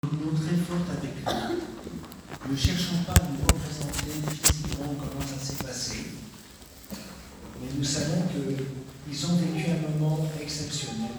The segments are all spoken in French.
Nous très forte avec lui. Ne cherchons pas à nous représenter physiquement comment ça s'est passé, mais nous savons qu'ils ont vécu un moment exceptionnel.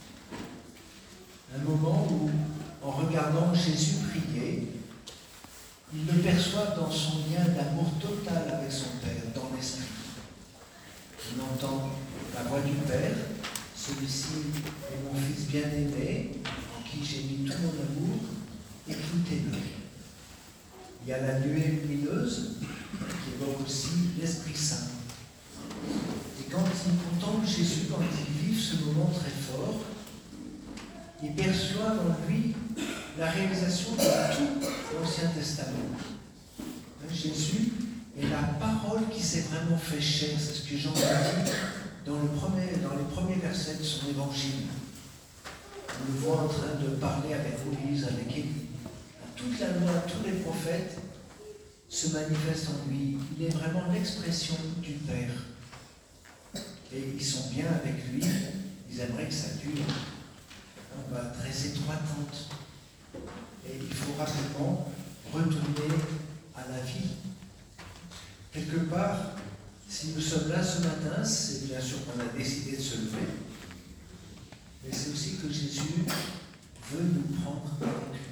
Un moment où, en regardant Jésus prier, ils le perçoivent dans son lien d'amour total avec son Père, dans l'esprit. On entend la voix du Père, celui-ci est mon Fils bien-aimé, en qui j'ai mis tout mon amour, écoutez-le. Il y a la nuée lumineuse qui évoque aussi l'Esprit Saint. Et quand ils contemplent Jésus, quand ils vivent ce moment très fort, ils perçoivent en lui la réalisation de tout l'Ancien Testament. Jésus est la parole qui s'est vraiment fait chair, c'est ce que Jean a dit dans les premiers versets de son évangile. On le voit en train de parler avec Moïse, avec Élie. Toute la loi, tous les prophètes se manifestent en lui. Il est vraiment l'expression du Père. Et ils sont bien avec lui. Ils aimeraient que ça dure. On va dresser 3 tentes. Et il faut rapidement retourner à la vie. Quelque part, si nous sommes là ce matin, c'est bien sûr qu'on a décidé de se lever, mais c'est aussi que Jésus veut nous prendre avec lui.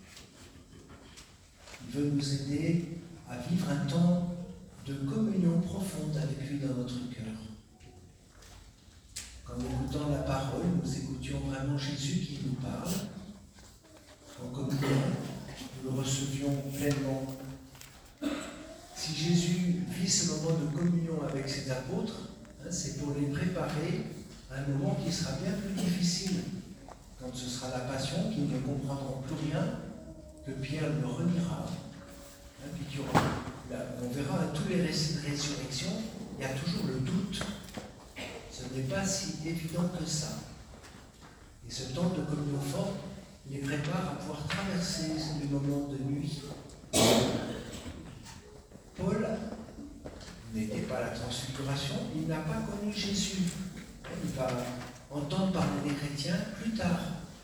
Il veut nous aider à vivre un temps de communion profonde avec lui dans notre cœur. En écoutant la parole, nous écoutions vraiment Jésus qui nous parle. En communion, nous le recevions pleinement. Si Jésus vit ce moment de communion avec ses apôtres, c'est pour les préparer à un moment qui sera bien plus difficile, quand ce sera la passion, qu'ils ne comprendront plus rien, que Pierre le reniera. Puis on verra à tous les récits de résurrection, il y a toujours le doute. Ce n'est pas si évident que ça. Et ce temps de communion forte les prépare à pouvoir traverser les moments de nuit. Paul n'était pas à la transfiguration, il n'a pas connu Jésus. Il va entendre parler des chrétiens plus tard,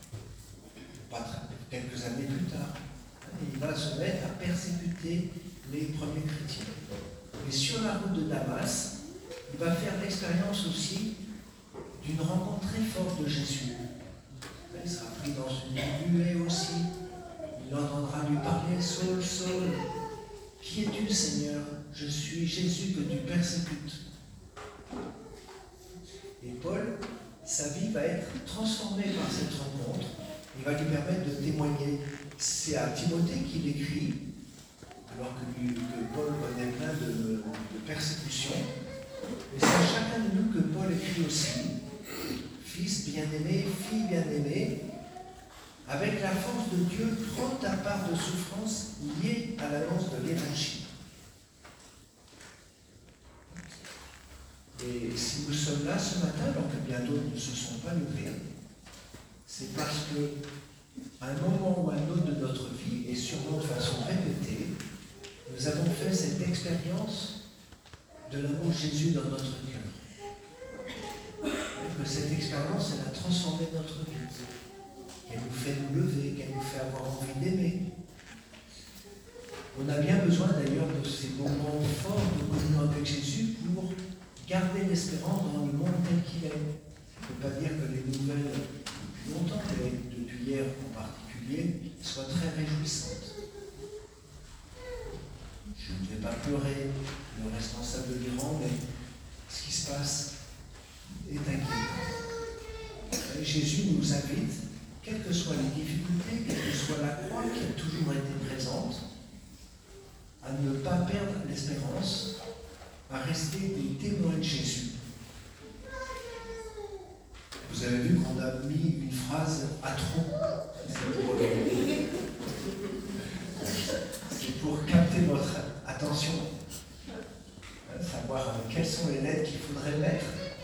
quelques années plus tard. Il va se mettre à persécuter les premiers chrétiens. Et sur la route de Damas, il va faire l'expérience aussi d'une rencontre très forte de Jésus. Il sera pris dans une nuée aussi. Il entendra lui parler, Saul, Saul, qui es-tu, Seigneur? Je suis Jésus que tu persécutes. Et Paul, sa vie va être transformée par cette rencontre. Il va lui permettre de témoigner. C'est à Timothée qu'il écrit, alors que Paul connaît plein de persécutions. Et c'est à chacun de nous que Paul écrit aussi. Fils bien-aimé, fille bien-aimée, avec la force de Dieu, prends ta part de souffrance liée à l'annonce de l'Évangile. Et si nous sommes là ce matin, alors que bien d'autres ne se sont pas levés, c'est parce qu'à un moment ou à un autre de notre vie, et sûrement de façon répétée, nous avons fait cette expérience de l'amour de Jésus dans notre cœur. Et que cette expérience, elle a transformé notre vie. Qu'elle nous fait nous lever, qu'elle nous fait avoir envie d'aimer. On a bien besoin d'ailleurs de ces moments forts de communion avec Jésus pour garder l'espérance dans le monde tel qu'il est. On ne peut pas dire que les nouvelles, depuis longtemps, mais depuis hier en particulier, soient très réjouissantes. Je ne vais pas pleurer le responsable de l'Iran, mais ce qui se passe est inquiétant. Jésus nous invite, quelles que soient les difficultés, quelle que soit la croix qui a toujours été présente, à ne pas perdre l'espérance, à rester des témoins de Jésus. Vous avez vu qu'on a mis une phrase à trop. C'est pour capter votre attention, savoir quelles sont les lettres qu'il faudrait mettre.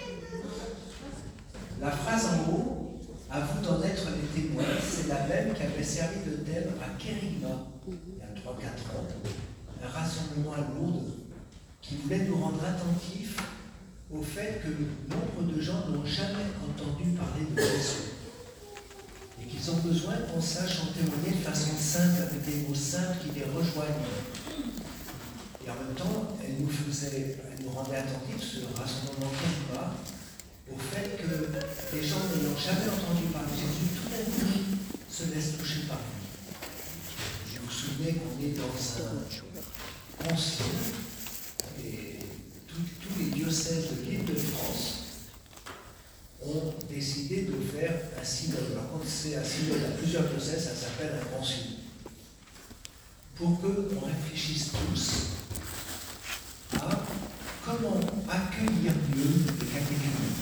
La phrase en haut, à vous d'en être les témoins, c'est la même qui avait servi de thème à Kérigma, il y a 3-4 ans, un rassemblement à Lourdes qui voulait nous rendre attentifs au fait que nombre de gens n'ont jamais entendu parler de Jésus et qu'ils ils ont besoin qu'on sache en témoigner de façon simple, avec des mots simples qui les rejoignent. Et en même temps, elle nous rendait attentifs, ce rassemblement Kerigma, au fait que les gens n'ayant jamais entendu parler de Jésus, tout d'un coup, se laissent toucher par lui. Je vous souviens qu'on est dans un concile, et tous les diocèses de l'île de France ont décidé de faire un synode. Par contre, c'est un synode à plusieurs diocèses, ça s'appelle un concile. Pour qu'on réfléchisse tous à comment accueillir mieux les catéchuménes,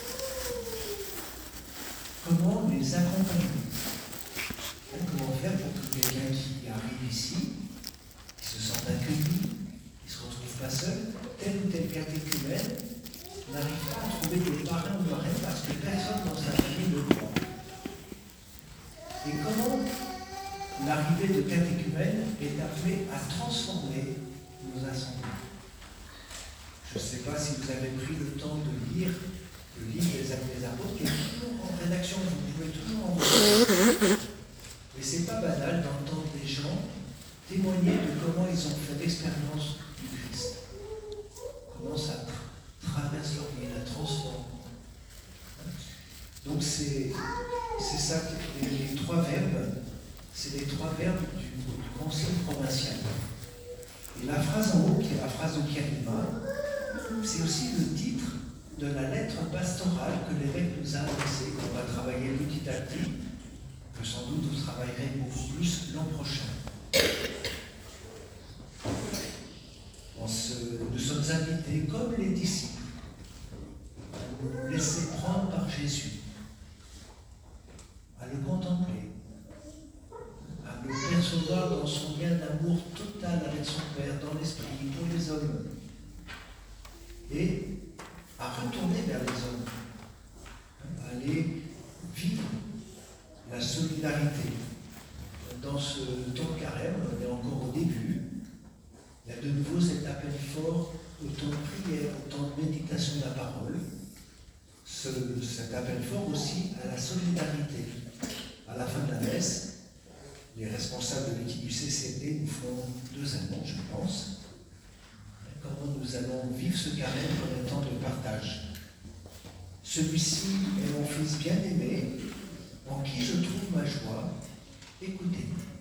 comment les accompagner, comment faire pour que quelqu'un qui arrive ici, qui se sente accueilli, qui ne se retrouve pas seul, tel ou tel catéchumène n'arrive pas à trouver des parrains ou marraines parce que personne dans sa famille ne le croit. Et comment l'arrivée de catéchumènes est appelée à transformer nos assemblées. Je ne sais pas si vous avez pris le temps de lire le livre des Actes des Apôtres, qui est toujours en rédaction, vous pouvez toujours en voir. Et c'est pas banal d'entendre des gens témoigner de comment ils ont fait l'expérience du Christ. Comment ça traverse leur vie, la transforme. Donc c'est ça, les trois verbes, c'est les trois verbes du Concile provincial. Et la phrase en haut, qui est la phrase de Kerigma, c'est aussi le titre de la lettre pastorale que l'évêque nous a adressée, qu'on va travailler petit à petit, que sans doute vous travaillerez beaucoup plus l'an prochain. Nous sommes invités, comme les disciples, à nous laisser prendre par Jésus, à le contempler, à le percevoir dans son lien d'amour total avec son Père, dans l'esprit, pour les hommes, et à retourner vers les hommes, à aller vivre la solidarité. Dans ce temps de carême, on est encore au début, il y a de nouveau cet appel fort au temps de prière, au temps de méditation de la parole, cet appel fort aussi à la solidarité. À la fin de la messe, les responsables de l'équipe du CCP nous feront 2 annonces, je pense, comment nous allons vivre ce carême comme un temps de partage. Celui-ci est mon fils bien-aimé, en qui je trouve ma joie. Écoutez-moi.